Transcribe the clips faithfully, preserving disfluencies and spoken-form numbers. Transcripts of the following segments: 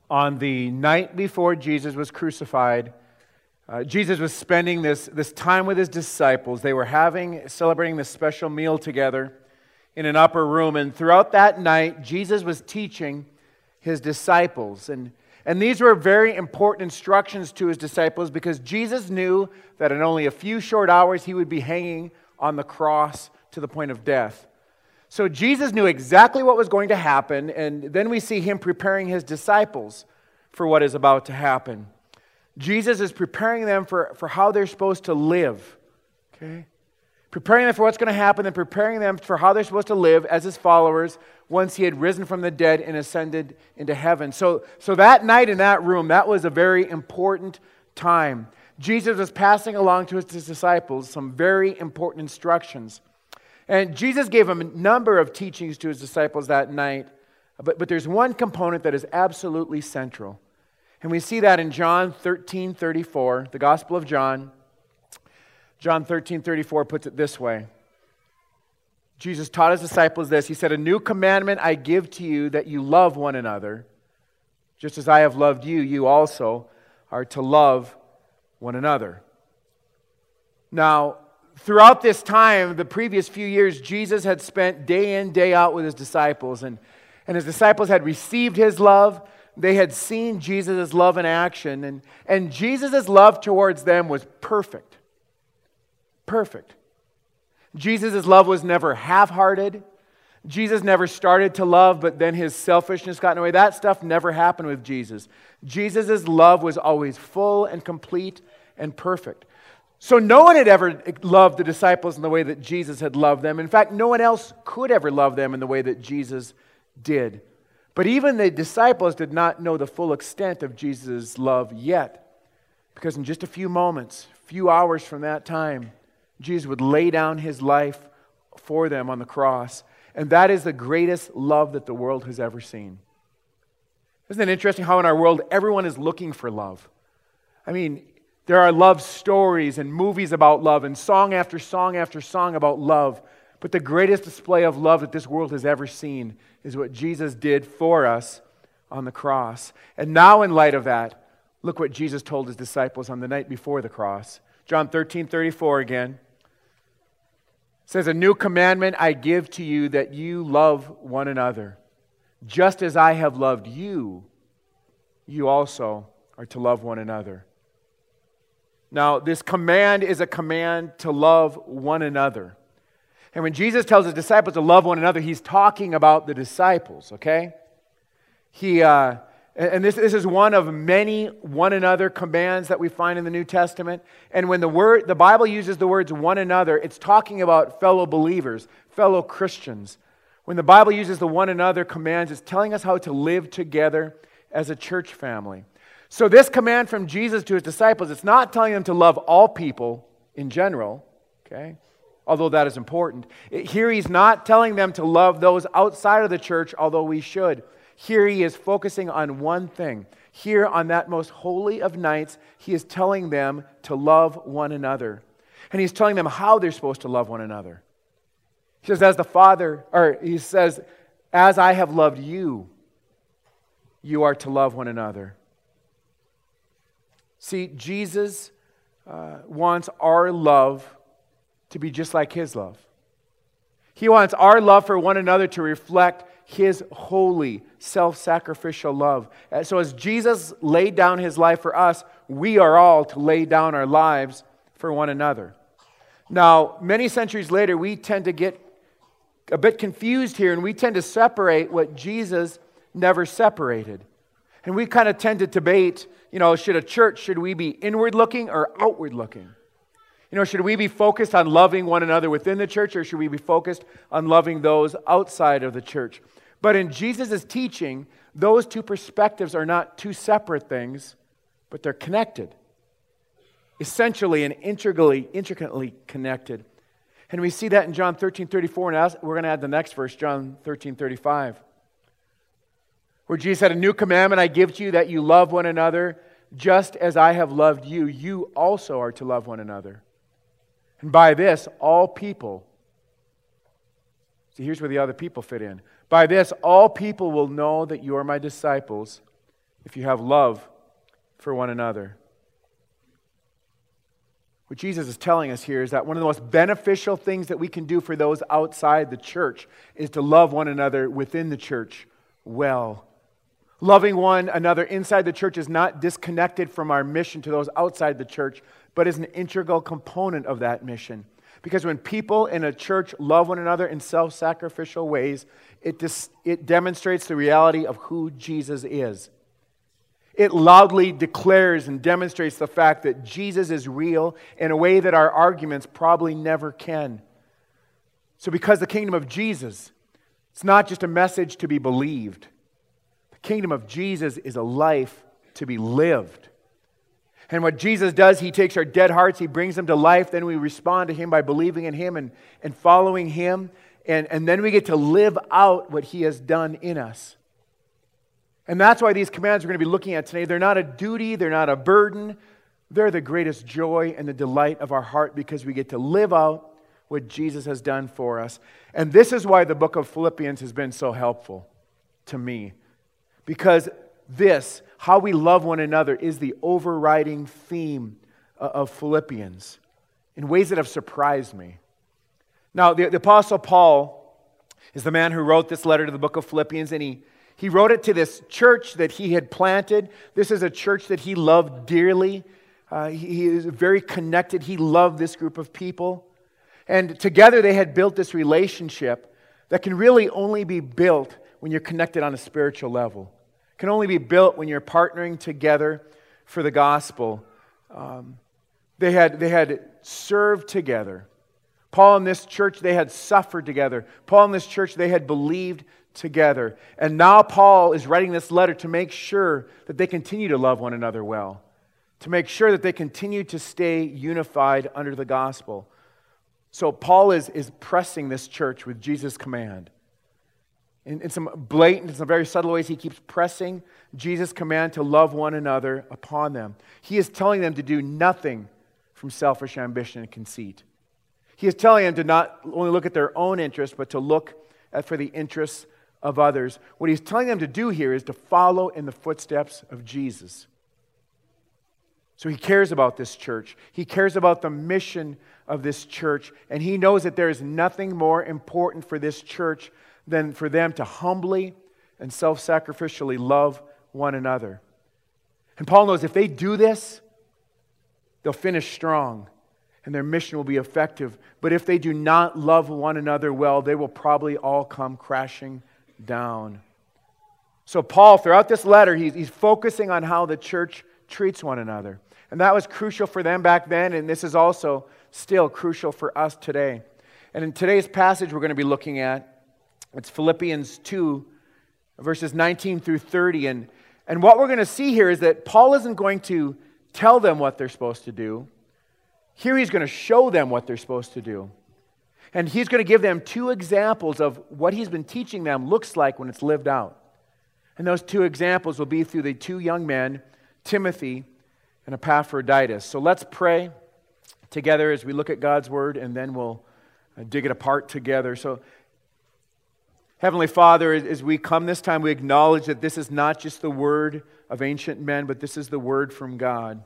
On the night before Jesus was crucified, uh, Jesus was spending this, this time with his disciples. They were having, celebrating this special meal together in an upper room. And throughout that night, Jesus was teaching his disciples. And, and these were very important instructions to his disciples because Jesus knew that in only a few short hours he would be hanging on the cross to the point of death. So Jesus knew exactly what was going to happen, and then we see him preparing his disciples for what is about to happen. Jesus is preparing them for, for how they're supposed to live. Okay? Preparing them for what's going to happen and preparing them for how they're supposed to live as his followers once he had risen from the dead and ascended into heaven. So, so that night in that room, that was a very important time. Jesus was passing along to his disciples some very important instructions. And Jesus gave him a number of teachings to his disciples that night, but, but there's one component that is absolutely central. And we see that in John thirteen thirty-four, the Gospel of John. John thirteen thirty-four puts it this way. Jesus taught his disciples this. He said, "A new commandment I give to you, that you love one another. Just as I have loved you, you also are to love one another." Now, throughout this time, the previous few years, Jesus had spent day in, day out with his disciples. And, and his disciples had received his love. They had seen Jesus' love in action. And, and Jesus' love towards them was perfect. Perfect. Jesus' love was never half-hearted. Jesus never started to love, but then his selfishness got in the way. That stuff never happened with Jesus. Jesus' love was always full and complete and perfect. So no one had ever loved the disciples in the way that Jesus had loved them. In fact, no one else could ever love them in the way that Jesus did. But even the disciples did not know the full extent of Jesus' love yet. Because in just a few moments, a few hours from that time, Jesus would lay down his life for them on the cross. And that is the greatest love that the world has ever seen. Isn't it interesting how in our world everyone is looking for love? I mean, there are love stories and movies about love and song after song after song about love. But the greatest display of love that this world has ever seen is what Jesus did for us on the cross. And now in light of that, look what Jesus told his disciples on the night before the cross. John thirteen thirty-four again. It says, "A new commandment I give to you, that you love one another. Just as I have loved you, you also are to love one another." Now, this command is a command to love one another. And when Jesus tells his disciples to love one another, he's talking about the disciples, okay? He, uh, and this, this is one of many one another commands that we find in the New Testament. And when the word, the Bible uses the words one another, it's talking about fellow believers, fellow Christians. When the Bible uses the one another commands, it's telling us how to live together as a church family. So this command from Jesus to his disciples, it's not telling them to love all people in general, okay? Although that is important. It, here he's not telling them to love those outside of the church, although we should. Here he is focusing on one thing. Here on that most holy of nights, he is telling them to love one another. And he's telling them how they're supposed to love one another. He says, as the Father, or he says, as I have loved you, you are to love one another. See, Jesus uh, wants our love to be just like his love. He wants our love for one another to reflect his holy, self-sacrificial love. So as Jesus laid down his life for us, we are all to lay down our lives for one another. Now, many centuries later, we tend to get a bit confused here, and we tend to separate what Jesus never separated. And we kind of tend to debate, you know, should a church, should we be inward looking or outward looking? You know, should we be focused on loving one another within the church, or should we be focused on loving those outside of the church? But in Jesus' teaching, those two perspectives are not two separate things, but they're connected. Essentially and integrally, intricately connected. And we see that in John thirteen thirty-four, and we're going to add the next verse, John thirteen thirty-five. Where Jesus said, "A new commandment I give to you, that you love one another, just as I have loved you, you also are to love one another. And by this, all people," see, here's where the other people fit in. "By this, all people will know that you are my disciples, if you have love for one another. What Jesus is telling us here is that one of the most beneficial things that we can do for those outside the church is to love one another within the church well. Loving one another inside the church is not disconnected from our mission to those outside the church, but is an integral component of that mission. Because when people in a church love one another in self-sacrificial ways, it, dis- it demonstrates the reality of who Jesus is. It loudly declares and demonstrates the fact that Jesus is real in a way that our arguments probably never can. So because the kingdom of Jesus, it's not just a message to be believed. The kingdom of Jesus is a life to be lived. And what Jesus does, He takes our dead hearts, He brings them to life, then we respond to Him by believing in Him and, and following Him, and, and then we get to live out what He has done in us. And that's why these commands we're going to be looking at today, they're not a duty, they're not a burden, they're the greatest joy and the delight of our heart because we get to live out what Jesus has done for us. And this is why the book of Philippians has been so helpful to me. Because this, how we love one another, is the overriding theme of Philippians in ways that have surprised me. Now, the, the Apostle Paul is the man who wrote this letter to the book of Philippians, and he He wrote it to this church that he had planted. This is a church that he loved dearly. Uh, he, he is very connected. He loved this group of people. And together they had built this relationship that can really only be built when you're connected on a spiritual level. It can only be built when you're partnering together for the gospel. Um, they had, they had served together. Paul and this church, they had suffered together. Paul and this church, they had believed together. And now Paul is writing this letter to make sure that they continue to love one another well, to make sure that they continue to stay unified under the gospel. So Paul is, is pressing this church with Jesus' command. In, in some blatant, in some very subtle ways, he keeps pressing Jesus' command to love one another upon them. He is telling them to do nothing from selfish ambition and conceit. He is telling them to not only look at their own interests, but to look at for the interests of others. What he's telling them to do here is to follow in the footsteps of Jesus. So he cares about this church. He cares about the mission of this church. And he knows that there is nothing more important for this church than for them to humbly and self-sacrificially love one another. And Paul knows if they do this, they'll finish strong and their mission will be effective. But if they do not love one another well, they will probably all come crashing down. So Paul, throughout this letter, he's, he's focusing on how the church treats one another. And that was crucial for them back then, and this is also still crucial for us today. And in today's passage we're going to be looking at, it's Philippians two, verses nineteen through thirty. And, and what we're going to see here is that Paul isn't going to tell them what they're supposed to do. Here he's going to show them what they're supposed to do. And he's going to give them two examples of what he's been teaching them looks like when it's lived out. And those two examples will be through the two young men, Timothy and Epaphroditus. So let's pray together as we look at God's Word, and then we'll dig it apart together. So, Heavenly Father, as we come this time, we acknowledge that this is not just the word of ancient men, but this is the word from God.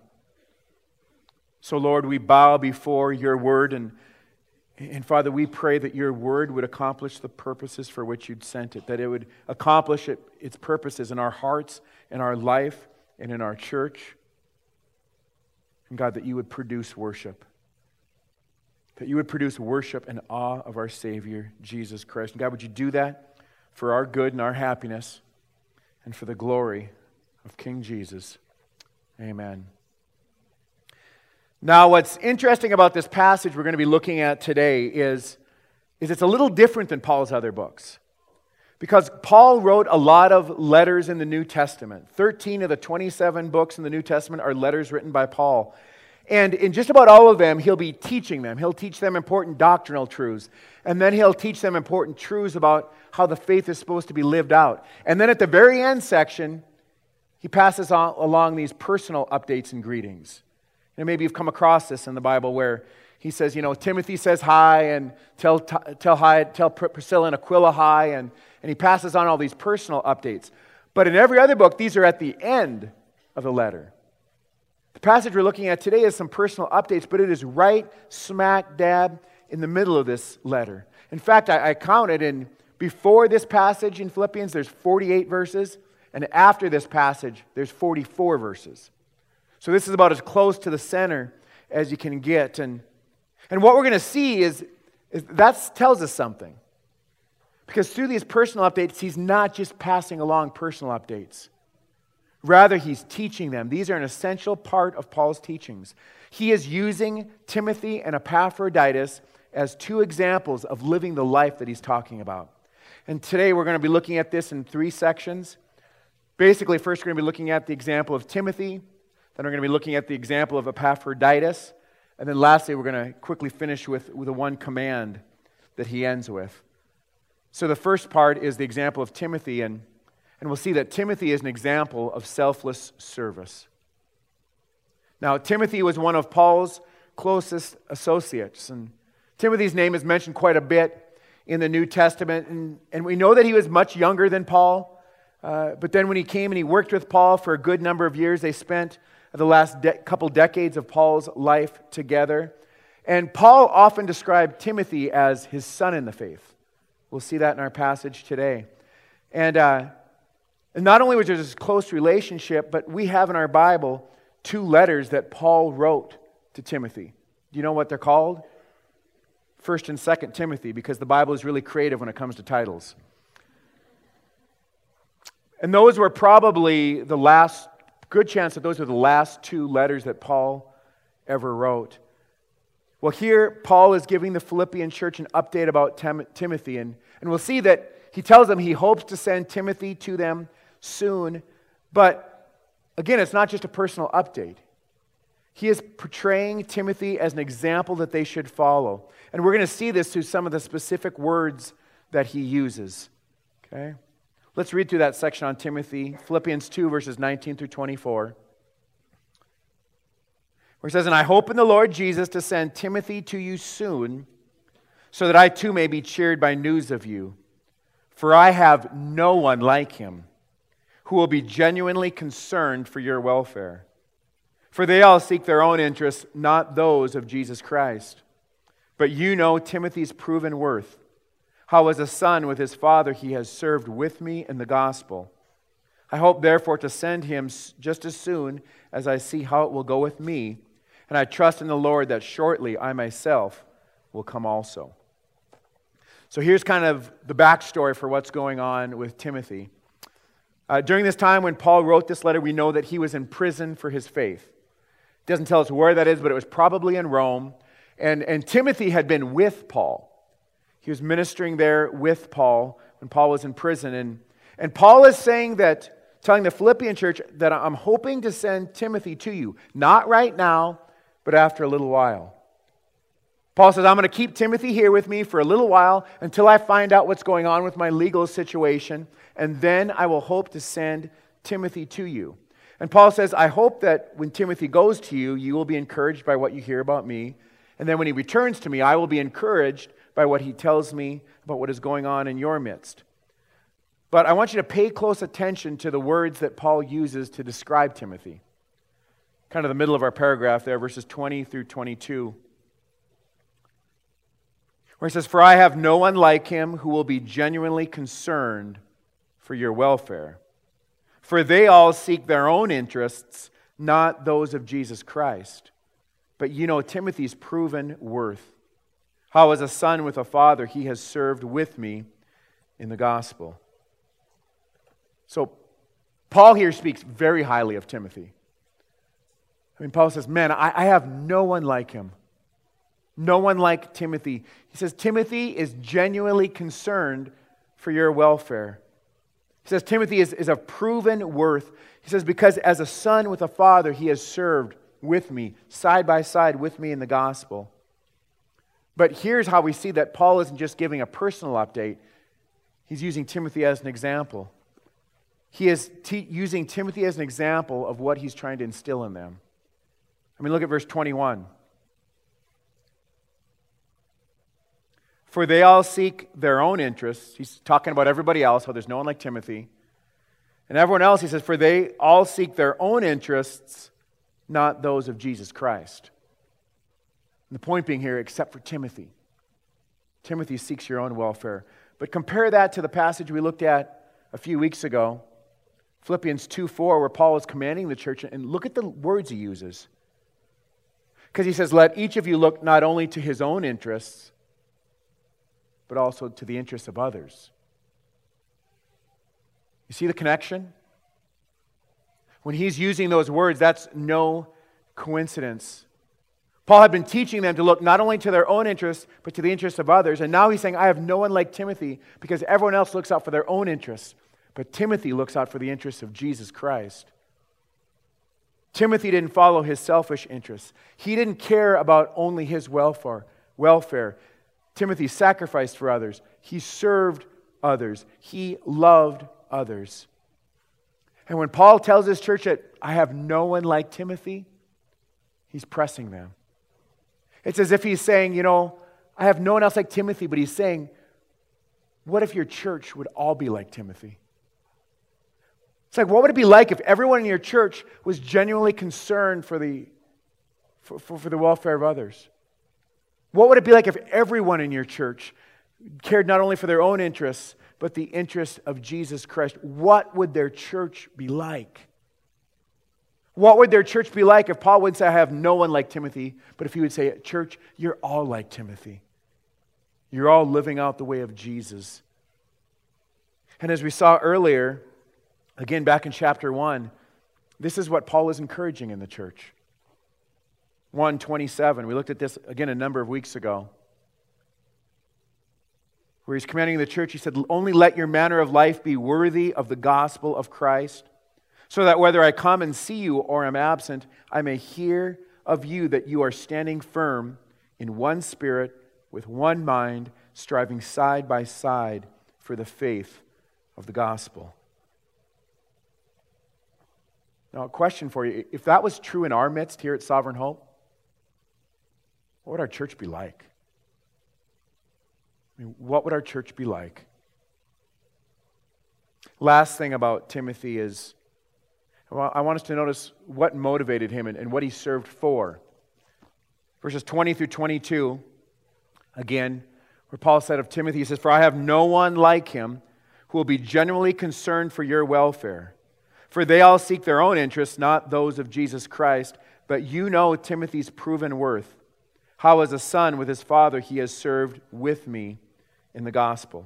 So, Lord, we bow before your word, and And Father, we pray that your word would accomplish the purposes for which you'd sent it, that it would accomplish it, its purposes in our hearts, in our life, and in our church. And God, that you would produce worship. That you would produce worship and awe of our Savior, Jesus Christ. And God, would you do that for our good and our happiness and for the glory of King Jesus. Amen. Now, what's interesting about this passage we're going to be looking at today is, is it's a little different than Paul's other books. Because Paul wrote a lot of letters in the New Testament. thirteen of the twenty-seven books in the New Testament are letters written by Paul. And in just about all of them, he'll be teaching them. He'll teach them important doctrinal truths. And then he'll teach them important truths about how the faith is supposed to be lived out. And then at the very end section, he passes on, along these personal updates and greetings. And maybe you've come across this in the Bible where he says, you know, Timothy says hi, and tell tell hi, tell Priscilla and Aquila hi, and, and he passes on all these personal updates. But in every other book, these are at the end of the letter. The passage we're looking at today is some personal updates, but it is right smack dab in the middle of this letter. In fact, I, I counted, and before this passage in Philippians, there's forty-eight verses, and after this passage, there's forty-four verses. So this is about as close to the center as you can get. And, and what we're going to see is, is that tells us something. Because through these personal updates, he's not just passing along personal updates. Rather, he's teaching them. These are an essential part of Paul's teachings. He is using Timothy and Epaphroditus as two examples of living the life that he's talking about. And today we're going to be looking at this in three sections. Basically, first we're going to be looking at the example of Timothy. Then we're going to be looking at the example of Epaphroditus. And then lastly, we're going to quickly finish with, with the one command that he ends with. So the first part is the example of Timothy, and, and we'll see that Timothy is an example of selfless service. Now, Timothy was one of Paul's closest associates, and Timothy's name is mentioned quite a bit in the New Testament, and, and we know that he was much younger than Paul, uh, but then when he came and he worked with Paul for a good number of years, they spent the last de- couple decades of Paul's life together, and Paul often described Timothy as his son in the faith. We'll see that in our passage today. And, uh, and not only was there this close relationship, but we have in our Bible two letters that Paul wrote to Timothy. Do you know what they're called? First and Second Timothy, because the Bible is really creative when it comes to titles. And those were probably the last, good chance that those were the last two letters that Paul ever wrote. Well, here, Paul is giving the Philippian church an update about Tim- Timothy, and, and we'll see that he tells them he hopes to send Timothy to them soon, but again, it's not just a personal update. He is portraying Timothy as an example that they should follow, and we're going to see this through some of the specific words that he uses. Okay? Let's read through that section on Timothy, Philippians two, verses nineteen through twenty-four. Where it says, "And I hope in the Lord Jesus to send Timothy to you soon, so that I too may be cheered by news of you. For I have no one like him, who will be genuinely concerned for your welfare. For they all seek their own interests, not those of Jesus Christ. But you know Timothy's proven worth, how as a son with his father he has served with me in the gospel. I hope therefore to send him just as soon as I see how it will go with me, and I trust in the Lord that shortly I myself will come also." So here's kind of the backstory for what's going on with Timothy. Uh, during this time when Paul wrote this letter, we know that he was in prison for his faith. It doesn't tell us where that is, but it was probably in Rome. And, and Timothy had been with Paul. He was ministering there with Paul when Paul was in prison. And, and Paul is saying that, telling the Philippian church that I'm hoping to send Timothy to you. Not right now, but after a little while. Paul says, I'm going to keep Timothy here with me for a little while until I find out what's going on with my legal situation, and then I will hope to send Timothy to you. And Paul says, I hope that when Timothy goes to you, you will be encouraged by what you hear about me, and then when he returns to me, I will be encouraged by what he tells me about what is going on in your midst. But I want you to pay close attention to the words that Paul uses to describe Timothy. Kind of the middle of our paragraph there, verses twenty through twenty-two. Where he says, "For I have no one like him who will be genuinely concerned for your welfare. For they all seek their own interests, not those of Jesus Christ. But you know Timothy's proven worth, how as a son with a father he has served with me in the gospel." So, Paul here speaks very highly of Timothy. I mean, Paul says, man, I, I have no one like him. No one like Timothy. He says, Timothy is genuinely concerned for your welfare. He says, Timothy is, is of proven worth. He says, because as a son with a father, he has served with me, side by side with me in the gospel. But here's how we see that Paul isn't just giving a personal update. He's using Timothy as an example. He is t- using Timothy as an example of what he's trying to instill in them. I mean, look at verse twenty-one. For they all seek their own interests. He's talking about everybody else, how there's no one like Timothy. And everyone else, he says, for they all seek their own interests, not those of Jesus Christ. And the point being here, except for Timothy. Timothy seeks your own welfare. But compare that to the passage we looked at a few weeks ago, Philippians two four, where Paul is commanding the church, and look at the words he uses. Because he says, let each of you look not only to his own interests, but also to the interests of others. You see the connection? When he's using those words, that's no coincidence. Paul had been teaching them to look not only to their own interests, but to the interests of others. And now he's saying, I have no one like Timothy, because everyone else looks out for their own interests. But Timothy looks out for the interests of Jesus Christ. Timothy didn't follow his selfish interests. He didn't care about only his welfare. welfare. Timothy sacrificed for others. He served others. He loved others. And when Paul tells his church that I have no one like Timothy, he's pressing them. It's as if he's saying, you know, I have no one else like Timothy, but he's saying, what if your church would all be like Timothy? It's like, what would it be like if everyone in your church was genuinely concerned for the, for, for, for the welfare of others? What would it be like if everyone in your church cared not only for their own interests, but the interests of Jesus Christ? What would their church be like? What would their church be like if Paul would say, I have no one like Timothy, but if he would say, church, you're all like Timothy. You're all living out the way of Jesus. And as we saw earlier, again back in chapter one, this is what Paul is encouraging in the church. one twenty-seven, we looked at this again a number of weeks ago, where he's commanding the church, he said, only let your manner of life be worthy of the gospel of Christ, so that whether I come and see you or am absent, I may hear of you that you are standing firm in one spirit, with one mind, striving side by side for the faith of the gospel. Now, a question for you. If that was true in our midst here at Sovereign Hope, what would our church be like? I mean, what would our church be like? Last thing about Timothy is, I want us to notice what motivated him and, and what he served for. Verses twenty through twenty-two, again, where Paul said of Timothy, he says, for I have no one like him who will be genuinely concerned for your welfare. For they all seek their own interests, not those of Jesus Christ. But you know Timothy's proven worth, how as a son with his father he has served with me in the gospel.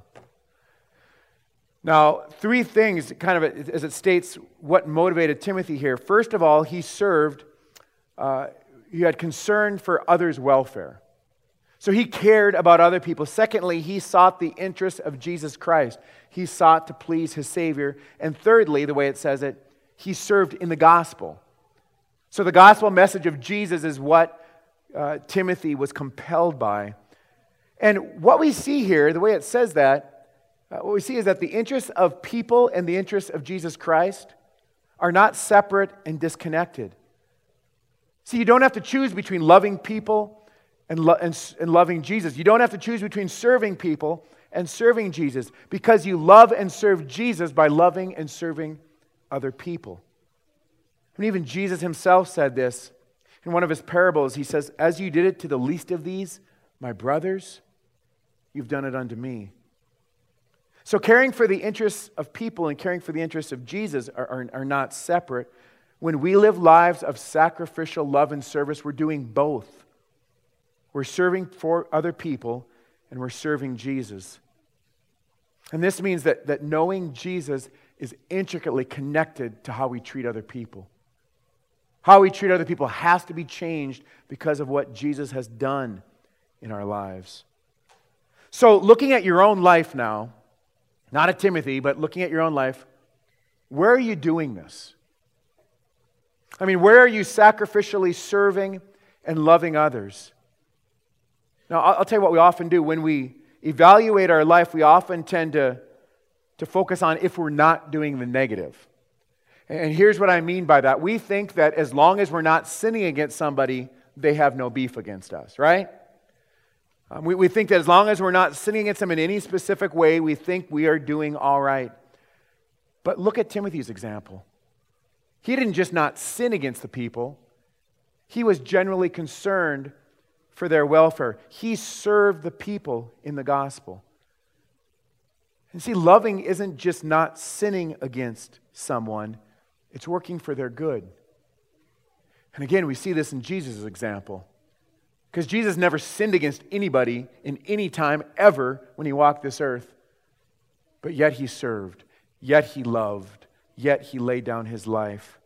Now, three things, kind of as it states what motivated Timothy here. First of all, he served, uh, he had concern for others' welfare. So he cared about other people. Secondly, he sought the interests of Jesus Christ. He sought to please his Savior. And thirdly, the way it says it, he served in the gospel. So the gospel message of Jesus is what uh, Timothy was compelled by. And what we see here, the way it says that, Uh, what we see is that the interests of people and the interests of Jesus Christ are not separate and disconnected. See, you don't have to choose between loving people and, lo- and, and loving Jesus. You don't have to choose between serving people and serving Jesus, because you love and serve Jesus by loving and serving other people. And even Jesus himself said this in one of his parables. He says, as you did it to the least of these, my brothers, you've done it unto me. So caring for the interests of people and caring for the interests of Jesus are, are, are not separate. When we live lives of sacrificial love and service, we're doing both. We're serving for other people and we're serving Jesus. And this means that, that knowing Jesus is intricately connected to how we treat other people. How we treat other people has to be changed because of what Jesus has done in our lives. So looking at your own life now, not at Timothy, but looking at your own life, where are you doing this? I mean, where are you sacrificially serving and loving others? Now, I'll tell you what we often do. When we evaluate our life, we often tend to, to focus on if we're not doing the negative. And here's what I mean by that. We think that as long as we're not sinning against somebody, they have no beef against us, right? Um, we, we think that as long as we're not sinning against them in any specific way, we think we are doing all right. But look at Timothy's example. He didn't just not sin against the people. He was generally concerned for their welfare. He served the people in the gospel. And see, loving isn't just not sinning against someone. It's working for their good. And again, we see this in Jesus' example. Because Jesus never sinned against anybody in any time ever when he walked this earth. But yet he served. Yet he loved. Yet he laid down his life.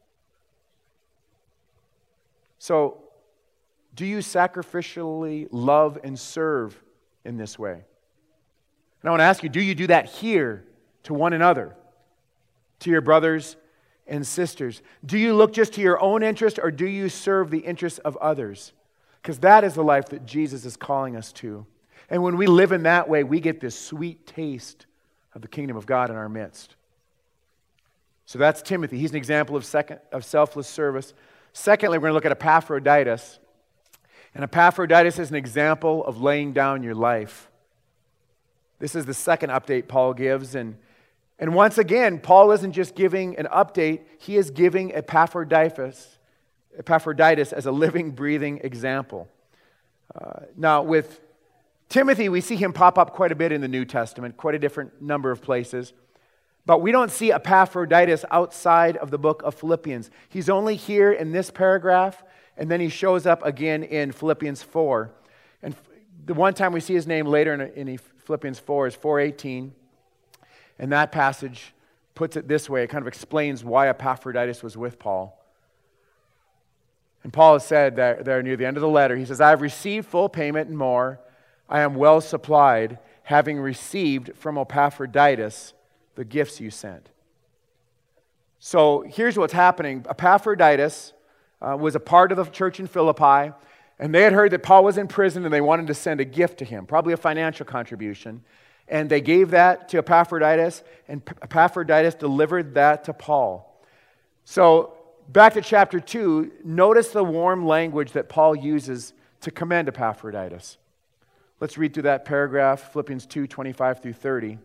So, do you sacrificially love and serve in this way? And I want to ask you, do you do that here to one another? To your brothers and sisters? Do you look just to your own interest, or do you serve the interests of others? Because that is the life that Jesus is calling us to. And when we live in that way, we get this sweet taste of the kingdom of God in our midst. So that's Timothy. He's an example of second of selfless service. Secondly, we're going to look at Epaphroditus. And Epaphroditus is an example of laying down your life. This is the second update Paul gives. And, and once again, Paul isn't just giving an update. He is giving Epaphroditus, Epaphroditus as a living, breathing example. Uh, now, with Timothy, we see him pop up quite a bit in the New Testament, quite a different number of places. But we don't see Epaphroditus outside of the book of Philippians. He's only here in this paragraph, and then he shows up again in Philippians four. And the one time we see his name later in, in Philippians four is four eighteen. And that passage puts it this way. It kind of explains why Epaphroditus was with Paul. And Paul has said that there near the end of the letter, he says, I have received full payment and more. I am well supplied, having received from Epaphroditus the gifts you sent. So here's what's happening. Epaphroditus uh, was a part of the church in Philippi, and they had heard that Paul was in prison, and they wanted to send a gift to him, probably a financial contribution. And they gave that to Epaphroditus, and Epaphroditus delivered that to Paul. So back to chapter two, notice the warm language that Paul uses to commend Epaphroditus. Let's read through that paragraph, Philippians two, twenty-five through thirty.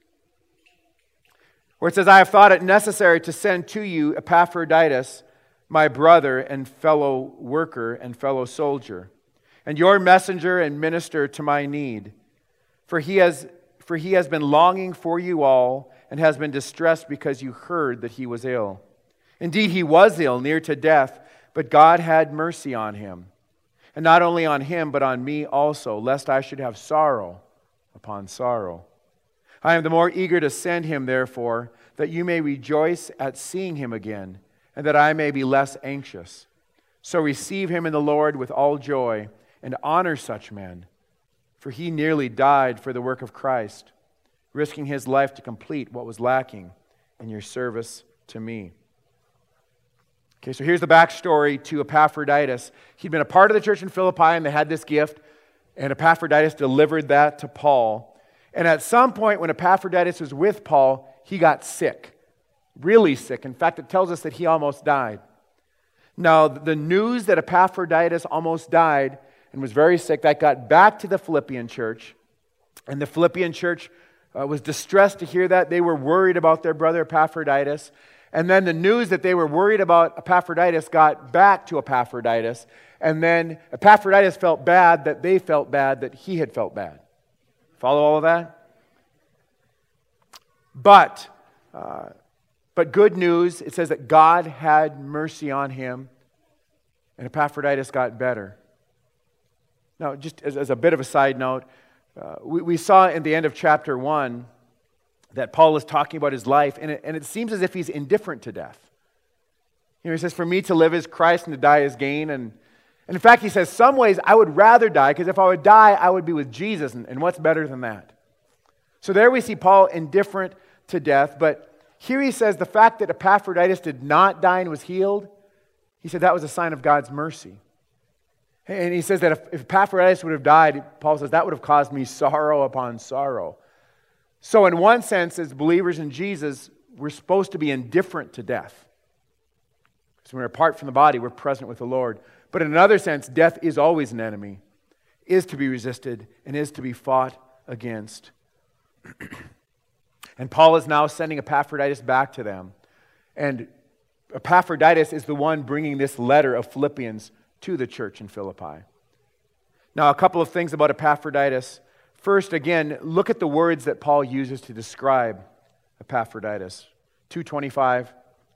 Where it says, I have thought it necessary to send to you Epaphroditus, my brother and fellow worker and fellow soldier, and your messenger and minister to my need. For he has, for he has been longing for you all and has been distressed because you heard that he was ill. Indeed, he was ill, near to death, but God had mercy on him. And not only on him, but on me also, lest I should have sorrow upon sorrow. I am the more eager to send him, therefore, that you may rejoice at seeing him again, and that I may be less anxious. So receive him in the Lord with all joy, and honor such men, for he nearly died for the work of Christ, risking his life to complete what was lacking in your service to me. Okay, so here's the backstory to Epaphroditus. He'd been a part of the church in Philippi, and they had this gift, and Epaphroditus delivered that to Paul. And at some point when Epaphroditus was with Paul, he got sick, really sick. In fact, it tells us that he almost died. Now, the news that Epaphroditus almost died and was very sick, that got back to the Philippian church. And the Philippian church uh, was distressed to hear that. They were worried about their brother Epaphroditus. And then the news that they were worried about Epaphroditus got back to Epaphroditus. And then Epaphroditus felt bad that they felt bad that he had felt bad. Follow all of that? But, uh, but good news, it says that God had mercy on him, and Epaphroditus got better. Now, just as, as a bit of a side note, uh, we, we saw in the end of chapter one that Paul is talking about his life, and it, and it seems as if he's indifferent to death. You know, he says, for me to live is Christ and to die is gain. And, and in fact, he says, some ways I would rather die, because if I would die, I would be with Jesus, and, and what's better than that? So there we see Paul indifferent to death, but here he says the fact that Epaphroditus did not die and was healed, he said that was a sign of God's mercy. And he says that if, if Epaphroditus would have died, Paul says that would have caused me sorrow upon sorrow. So in one sense, as believers in Jesus, we're supposed to be indifferent to death. So when we're apart from the body, we're present with the Lord. But in another sense, death is always an enemy, is to be resisted, and is to be fought against. And Paul is now sending Epaphroditus back to them. And Epaphroditus is the one bringing this letter of Philippians to the church in Philippi. Now, a couple of things about Epaphroditus. First, again, look at the words that Paul uses to describe Epaphroditus. two twenty-five.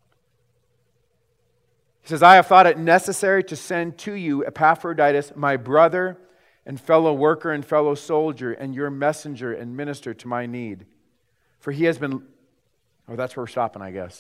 He says, I have thought it necessary to send to you Epaphroditus, my brother and fellow worker and fellow soldier, and your messenger and minister to my need. For he has been... Oh, that's where we're stopping, I guess.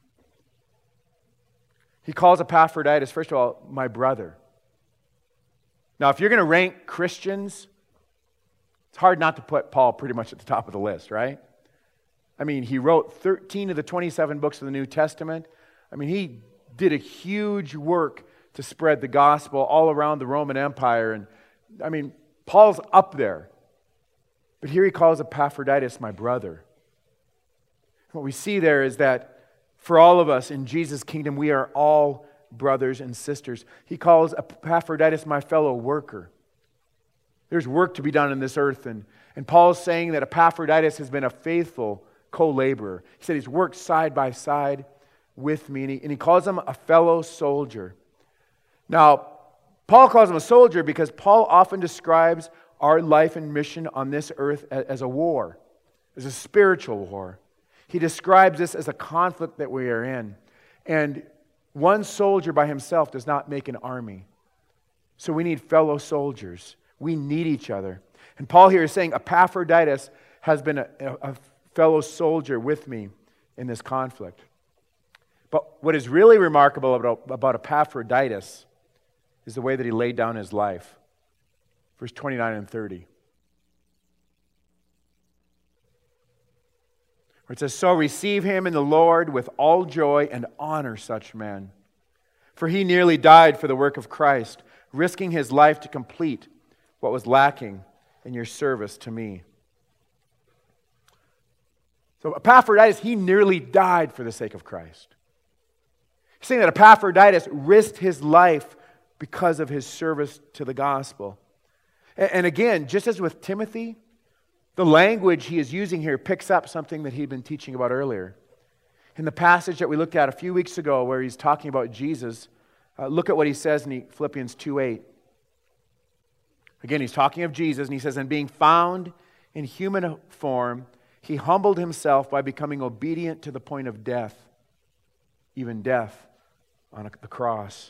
He calls Epaphroditus, first of all, my brother. Now, if you're going to rank Christians, it's hard not to put Paul pretty much at the top of the list, right? I mean, he wrote thirteen of the twenty-seven books of the New Testament. I mean, he did a huge work to spread the gospel all around the Roman Empire. And I mean, Paul's up there. But here he calls Epaphroditus my brother. What we see there is that for all of us in Jesus' kingdom, we are all brothers and sisters. He calls Epaphroditus my fellow worker. There's work to be done in this earth. And, and Paul's saying that Epaphroditus has been a faithful co-laborer. He said he's worked side by side with me. And he, and he calls him a fellow soldier. Now, Paul calls him a soldier because Paul often describes our life and mission on this earth as, as a war, as a spiritual war. He describes this as a conflict that we are in. And one soldier by himself does not make an army. So we need fellow soldiers. We need each other. And Paul here is saying Epaphroditus has been a, a fellow soldier with me in this conflict. But what is really remarkable about, about Epaphroditus is the way that he laid down his life. Verse twenty-nine and thirty. Where it says, so receive him in the Lord with all joy and honor such men. For he nearly died for the work of Christ, risking his life to complete what was lacking in your service to me. So Epaphroditus, he nearly died for the sake of Christ. He's saying that Epaphroditus risked his life because of his service to the gospel. And again, just as with Timothy, the language he is using here picks up something that he'd been teaching about earlier. In the passage that we looked at a few weeks ago where he's talking about Jesus, uh, look at what he says in Philippians two eight. Again, he's talking of Jesus, and he says, and being found in human form, he humbled himself by becoming obedient to the point of death, even death on the cross.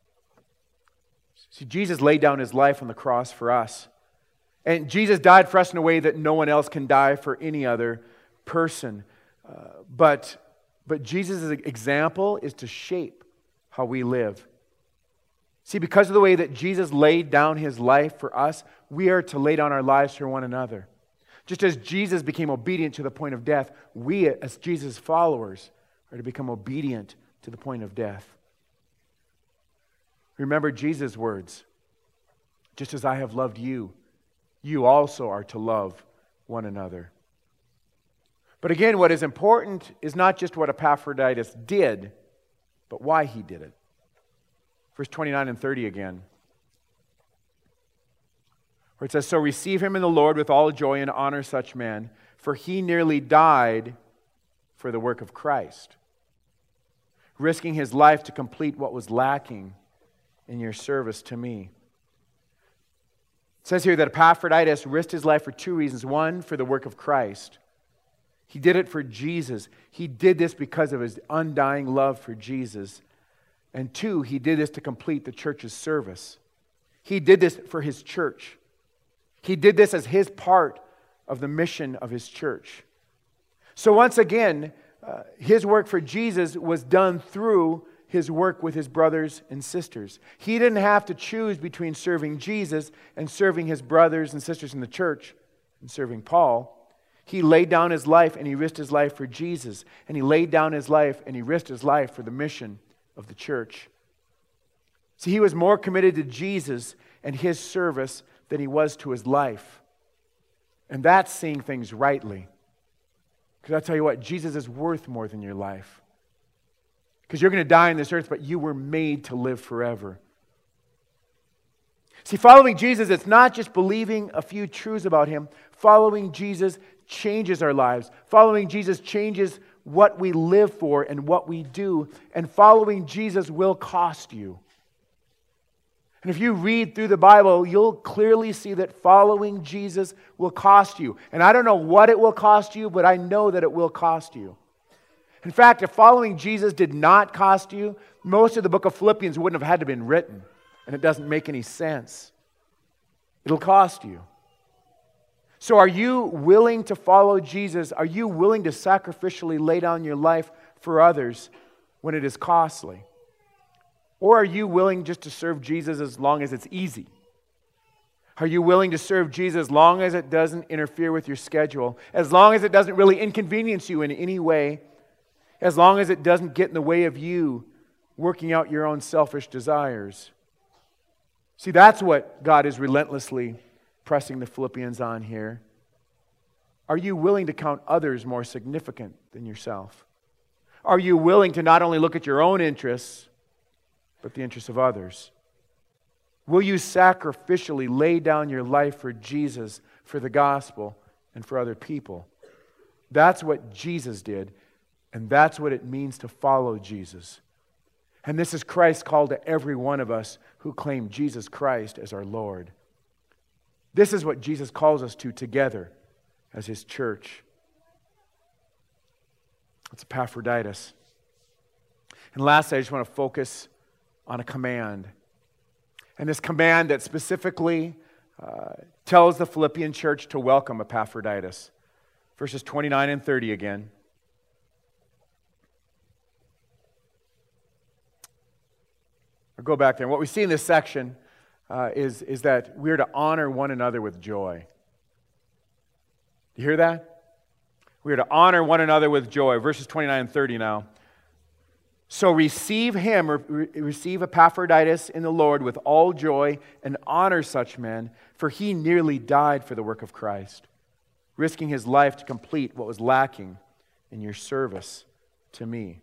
See, Jesus laid down his life on the cross for us. And Jesus died for us in a way that no one else can die for any other person. Uh, but, but Jesus' example is to shape how we live. See, because of the way that Jesus laid down his life for us, we are to lay down our lives for one another. Just as Jesus became obedient to the point of death, we as Jesus' followers are to become obedient to the point of death. Remember Jesus' words, just as I have loved you, you also are to love one another. But again, what is important is not just what Epaphroditus did, but why he did it. Verse twenty-nine and thirty again. Where it says, so receive him in the Lord with all joy and honor such men, for he nearly died for the work of Christ, risking his life to complete what was lacking in your service to me. It says here that Epaphroditus risked his life for two reasons. One, for the work of Christ. He did it for Jesus. He did this because of his undying love for Jesus. And two, he did this to complete the church's service. He did this for his church. He did this as his part of the mission of his church. So once again, uh, his work for Jesus was done through his work with his brothers and sisters. He didn't have to choose between serving Jesus and serving his brothers and sisters in the church and serving Paul. He laid down his life and he risked his life for Jesus. And he laid down his life and he risked his life for the mission of the church. See, he was more committed to Jesus and his service than he was to his life. And that's seeing things rightly. Because I'll tell you what, Jesus is worth more than your life. Because you're going to die on this earth, but you were made to live forever. See, following Jesus, it's not just believing a few truths about him. Following Jesus changes our lives. Following Jesus changes what we live for and what we do. And following Jesus will cost you. And if you read through the Bible, you'll clearly see that following Jesus will cost you. And I don't know what it will cost you, but I know that it will cost you. In fact, if following Jesus did not cost you, most of the book of Philippians wouldn't have had to have been written. And it doesn't make any sense. It'll cost you. So are you willing to follow Jesus? Are you willing to sacrificially lay down your life for others when it is costly? Or are you willing just to serve Jesus as long as it's easy? Are you willing to serve Jesus as long as it doesn't interfere with your schedule? As long as it doesn't really inconvenience you in any way? As long as it doesn't get in the way of you working out your own selfish desires? See, that's what God is relentlessly pressing the Philippians on here. Are you willing to count others more significant than yourself? Are you willing to not only look at your own interests, but the interests of others? Will you sacrificially lay down your life for Jesus, for the gospel, and for other people? That's what Jesus did, and that's what it means to follow Jesus. And this is Christ's call to every one of us who claim Jesus Christ as our Lord. This is what Jesus calls us to together as His church. It's Epaphroditus. And lastly, I just want to focus on a command. And this command that specifically uh, tells the Philippian church to welcome Epaphroditus. Verses twenty-nine and thirty again. I'll go back there. And what we see in this section uh, is, is that we're to honor one another with joy. You hear that? We are to honor one another with joy. Verses twenty-nine and thirty now. So receive him, or re- receive Epaphroditus in the Lord with all joy, and honor such men, for he nearly died for the work of Christ, risking his life to complete what was lacking in your service to me.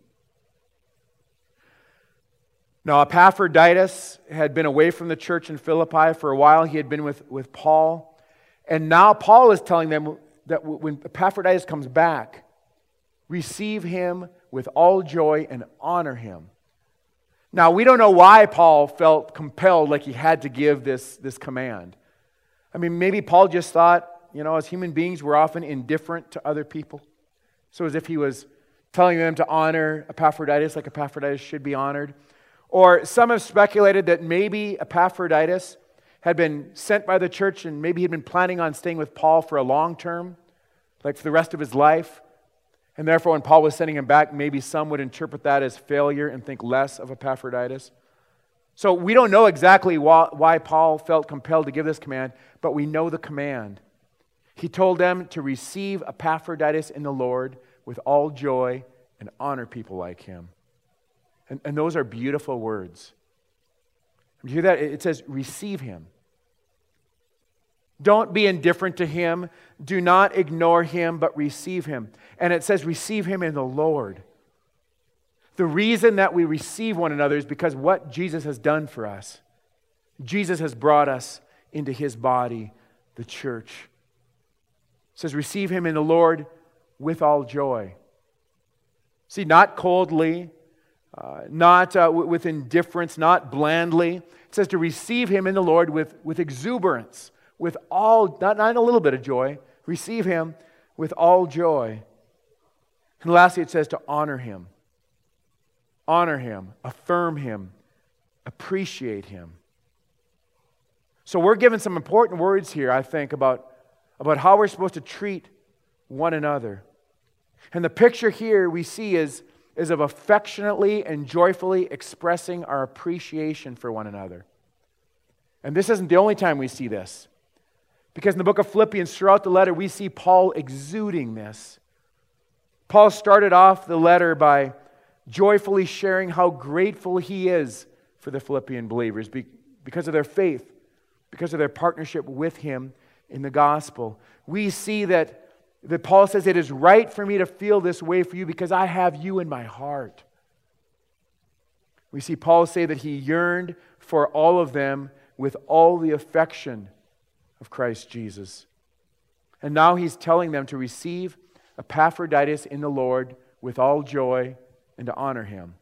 Now, Epaphroditus had been away from the church in Philippi for a while. He had been with, with Paul. And now Paul is telling them that when Epaphroditus comes back, receive him with all joy and honor him. Now, we don't know why Paul felt compelled, like he had to give this, this command. I mean, maybe Paul just thought, you know, as human beings, we're often indifferent to other people. So as if he was telling them to honor Epaphroditus like Epaphroditus should be honored. Or some have speculated that maybe Epaphroditus had been sent by the church and maybe he'd been planning on staying with Paul for a long term, like for the rest of his life. And therefore, when Paul was sending him back, maybe some would interpret that as failure and think less of Epaphroditus. So we don't know exactly why, why Paul felt compelled to give this command, but we know the command. He told them to receive Epaphroditus in the Lord with all joy and honor people like him. And, and those are beautiful words. You hear that? It says, receive him. Don't be indifferent to him. Do not ignore him, but receive him. And it says, receive him in the Lord. The reason that we receive one another is because what Jesus has done for us. Jesus has brought us into his body, the church. It says, receive him in the Lord with all joy. See, not coldly, uh, not uh, w- with indifference, not blandly. It says to receive him in the Lord with, with exuberance, with all, not, not a little bit of joy. Receive him with all joy. And lastly, it says to honor him. Honor him, affirm him, appreciate him. So we're given some important words here, I think, about, about how we're supposed to treat one another. And the picture here we see is, is of affectionately and joyfully expressing our appreciation for one another. And this isn't the only time we see this. Because in the book of Philippians, throughout the letter, we see Paul exuding this. Paul started off the letter by joyfully sharing how grateful he is for the Philippian believers because of their faith, because of their partnership with him in the gospel. We see that, that Paul says, it is right for me to feel this way for you because I have you in my heart. We see Paul say that he yearned for all of them with all the affection of Christ Jesus. And now he's telling them to receive Epaphroditus in the Lord with all joy and to honor him.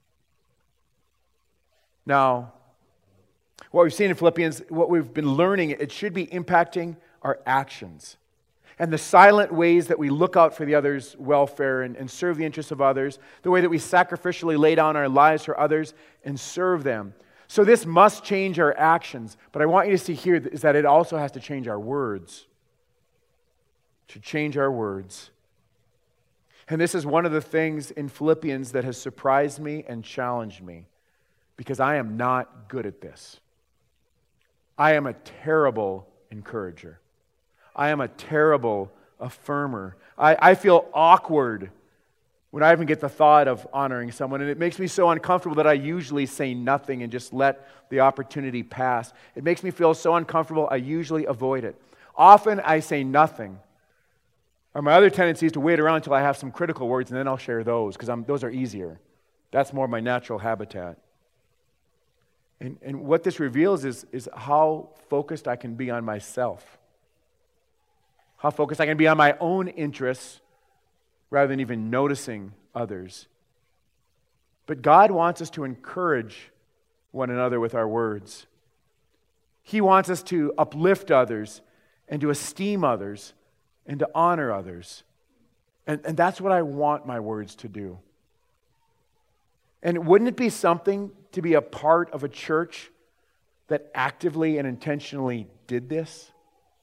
Now, what we've seen in Philippians, what we've been learning, it should be impacting our actions. And the silent ways that we look out for the other's welfare and, and serve the interests of others, the way that we sacrificially lay down our lives for others and serve them. So this must change our actions. But I want you to see here is that it also has to change our words. To change our words. And this is one of the things in Philippians that has surprised me and challenged me. Because I am not good at this. I am a terrible encourager. I am a terrible affirmer. I, I feel awkward when I even get the thought of honoring someone, and it makes me so uncomfortable that I usually say nothing and just let the opportunity pass. It makes me feel so uncomfortable, I usually avoid it. Often I say nothing. Or my other tendency is to wait around until I have some critical words, and then I'll share those, because those are easier. That's more my natural habitat. And, and what this reveals is, is how focused I can be on myself. How focused I can be on my own interests rather than even noticing others. But God wants us to encourage one another with our words. He wants us to uplift others and to esteem others and to honor others. And, and that's what I want my words to do. And wouldn't it be something to be a part of a church that actively and intentionally did this?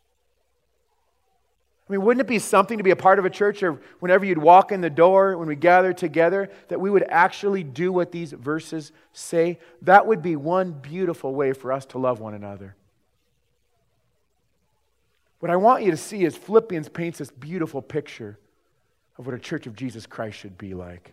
I mean, wouldn't it be something to be a part of a church, or whenever you'd walk in the door, when we gather together, that we would actually do what these verses say? That would be one beautiful way for us to love one another. What I want you to see is Philippians paints this beautiful picture of what a church of Jesus Christ should be like.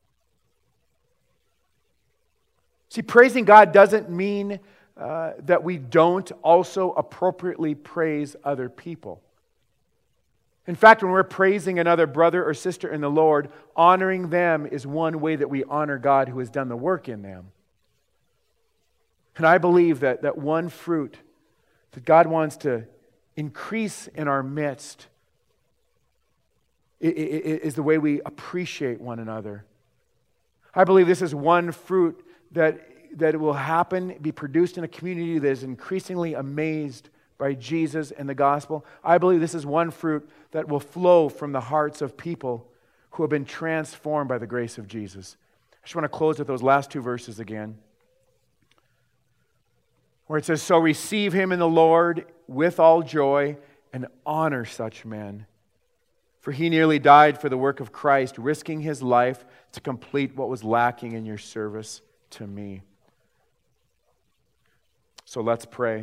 See, praising God doesn't mean uh, that we don't also appropriately praise other people. In fact, when we're praising another brother or sister in the Lord, honoring them is one way that we honor God who has done the work in them. And I believe that, that one fruit that God wants to increase in our midst is the way we appreciate one another. I believe this is one fruit that, that will happen, be produced in a community that is increasingly amazed by Jesus and the gospel. I believe this is one fruit that will flow from the hearts of people who have been transformed by the grace of Jesus. I just want to close with those last two verses again, where it says, "So receive him in the Lord with all joy and honor such men. For he nearly died for the work of Christ, risking his life to complete what was lacking in your service to me." So let's pray.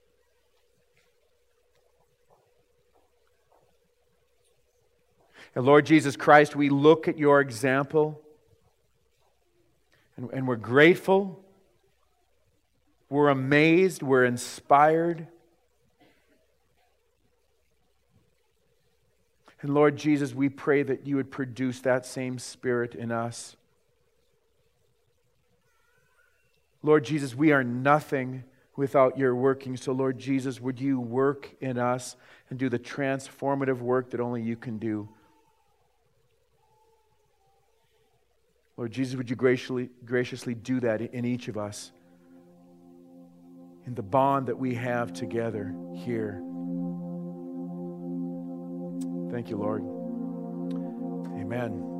And Lord Jesus Christ, we look at your example and, and we're grateful, we're amazed, we're inspired. And Lord Jesus, we pray that you would produce that same spirit in us. Lord Jesus, we are nothing without your working. So Lord Jesus, would you work in us and do the transformative work that only you can do. Lord Jesus, would you graciously, graciously do that in each of us, in the bond that we have together here. Thank you, Lord. Amen.